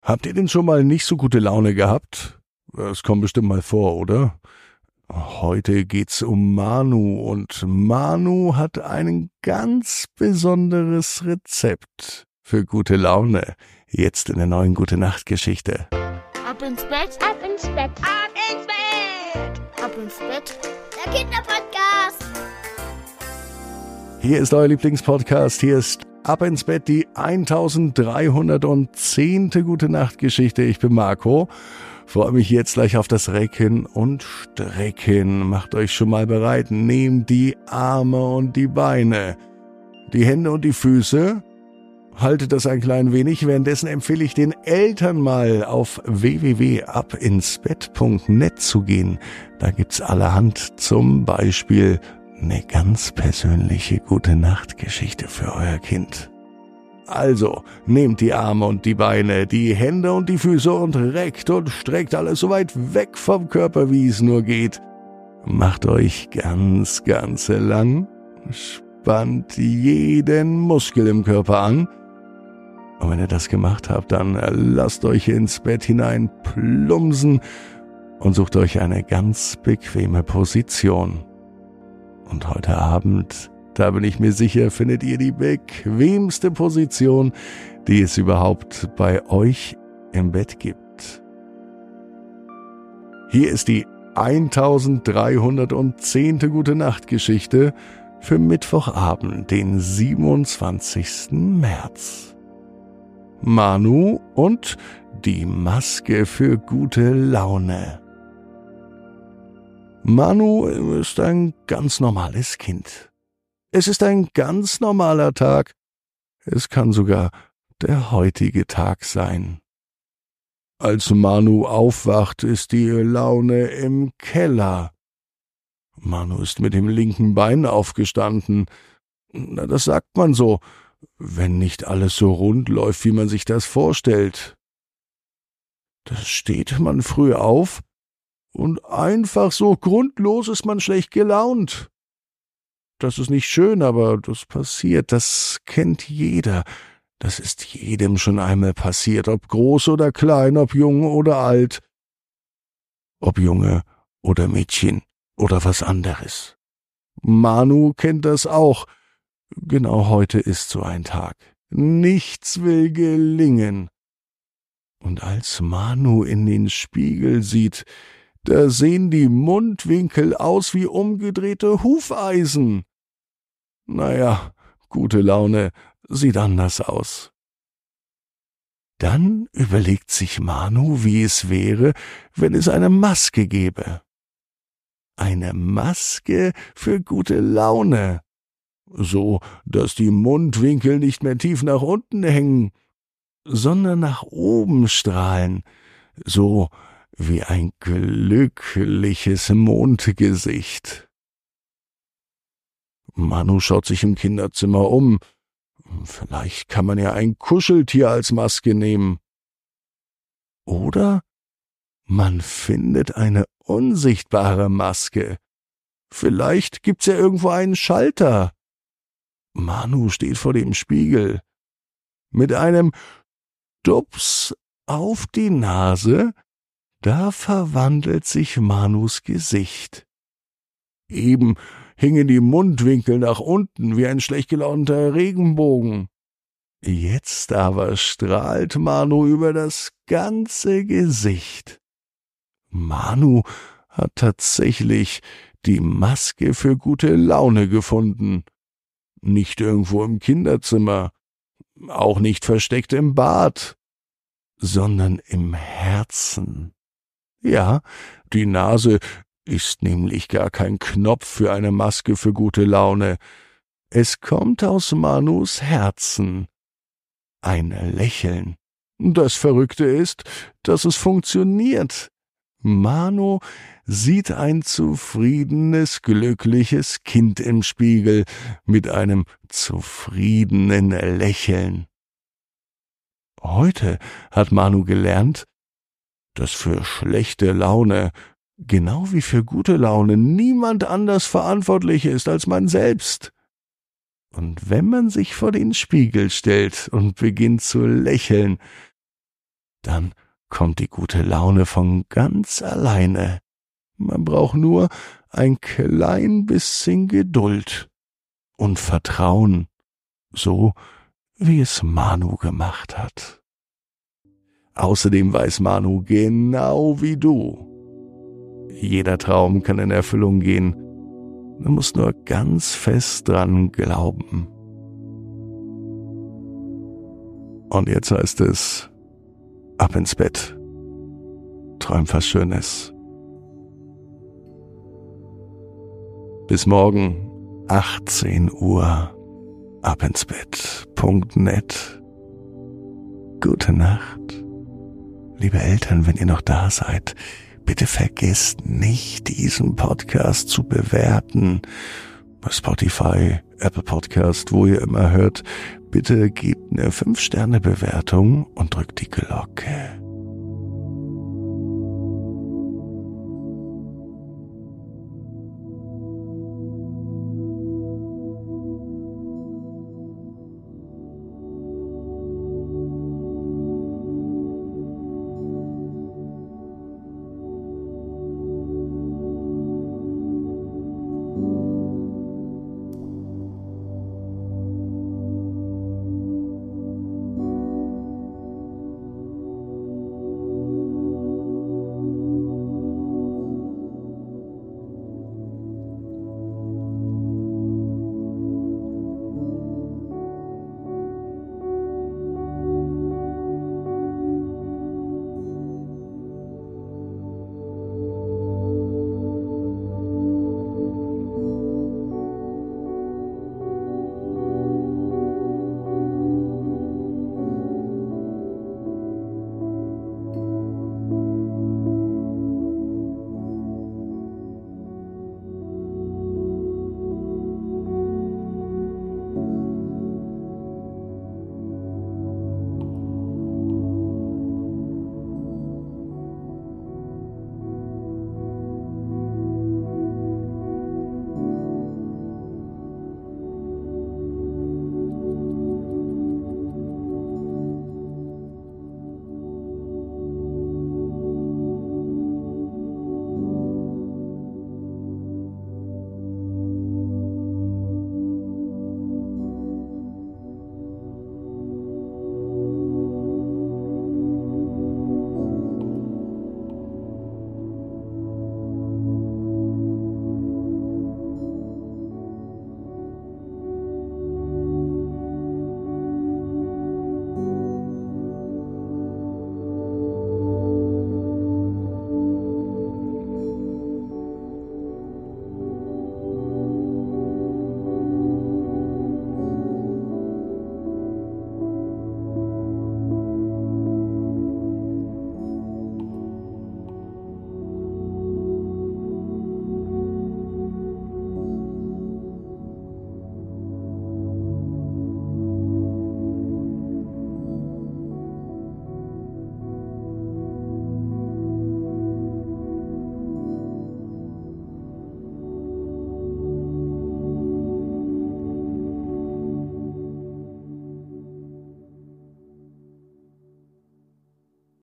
Habt ihr denn schon mal nicht so gute Laune gehabt? Das kommt bestimmt mal vor, oder? Heute geht's um Manu und Manu hat ein ganz besonderes Rezept für gute Laune. Jetzt in der neuen Gute-Nacht-Geschichte. Ab ins Bett, ab ins Bett, ab ins Bett, ab ins Bett. Der Kinderpodcast. Hier ist euer Lieblingspodcast. Hier ist Ab ins Bett, die 1310. Gute-Nacht-Geschichte. Ich bin Marco. Freue mich jetzt gleich auf das Recken und Strecken. Macht euch schon mal bereit. Nehmt die Arme und die Beine, die Hände und die Füße. Haltet das ein klein wenig. Währenddessen empfehle ich den Eltern mal auf www.abinsbett.net zu gehen. Da gibt's allerhand, zum Beispiel eine ganz persönliche Gute-Nacht-Geschichte für euer Kind. Also, nehmt die Arme und die Beine, die Hände und die Füße und reckt und streckt alles so weit weg vom Körper, wie es nur geht. Macht euch ganz lang, spannt jeden Muskel im Körper an. Und wenn ihr das gemacht habt, dann lasst euch ins Bett hinein plumpsen und sucht euch eine ganz bequeme Position. Und heute Abend, da bin ich mir sicher, findet ihr die bequemste Position, die es überhaupt bei euch im Bett gibt. Hier ist die 1310. Gute-Nacht-Geschichte für Mittwochabend, den 27. März. Manu und die Maske für gute Laune. Manu ist ein ganz normales Kind. Es ist ein ganz normaler Tag. Es kann sogar der heutige Tag sein. Als Manu aufwacht, ist die Laune im Keller. Manu ist mit dem linken Bein aufgestanden. Na, das sagt man so, wenn nicht alles so rund läuft, wie man sich das vorstellt. Da steht man früh auf und einfach so grundlos ist man schlecht gelaunt. Das ist nicht schön, aber das passiert, das kennt jeder. Das ist jedem schon einmal passiert, ob groß oder klein, ob jung oder alt, ob Junge oder Mädchen oder was anderes. Manu kennt das auch. Genau heute ist so ein Tag. Nichts will gelingen. Und als Manu in den Spiegel sieht, da sehen die Mundwinkel aus wie umgedrehte Hufeisen. Naja, gute Laune sieht anders aus. Dann überlegt sich Manu, wie es wäre, wenn es eine Maske gäbe. Eine Maske für gute Laune. So, dass die Mundwinkel nicht mehr tief nach unten hängen, sondern nach oben strahlen, so wie ein glückliches Mondgesicht. Manu schaut sich im Kinderzimmer um. Vielleicht kann man ja ein Kuscheltier als Maske nehmen. Oder man findet eine unsichtbare Maske. Vielleicht gibt's ja irgendwo einen Schalter. Manu steht vor dem Spiegel. Mit einem Stups auf die Nase, da verwandelt sich Manus Gesicht. Eben hingen die Mundwinkel nach unten wie ein schlecht gelaunter Regenbogen. Jetzt aber strahlt Manu über das ganze Gesicht. Manu hat tatsächlich die Maske für gute Laune gefunden. Nicht irgendwo im Kinderzimmer, auch nicht versteckt im Bad, sondern im Herzen. Ja, die Nase ist nämlich gar kein Knopf für eine Maske für gute Laune. Es kommt aus Manus Herzen. Ein Lächeln. Das Verrückte ist, dass es funktioniert. Manu sieht ein zufriedenes, glückliches Kind im Spiegel mit einem zufriedenen Lächeln. Heute hat Manu gelernt, dass für schlechte Laune, genau wie für gute Laune, niemand anders verantwortlich ist als man selbst. Und wenn man sich vor den Spiegel stellt und beginnt zu lächeln, Dann kommt die gute Laune von ganz alleine. Man braucht nur ein klein bisschen Geduld und Vertrauen, so wie es Manu gemacht hat. Außerdem weiß Manu genau wie du: jeder Traum kann in Erfüllung gehen. Du musst nur ganz fest dran glauben. Und jetzt heißt es: ab ins Bett. Träum was Schönes. Bis morgen, 18 Uhr, abinsbett.net. Gute Nacht. Liebe Eltern, wenn ihr noch da seid, bitte vergesst nicht, diesen Podcast zu bewerten. Bei Spotify, Apple Podcast, wo ihr immer hört. Bitte gebt eine 5-Sterne-Bewertung und drückt die Glocke.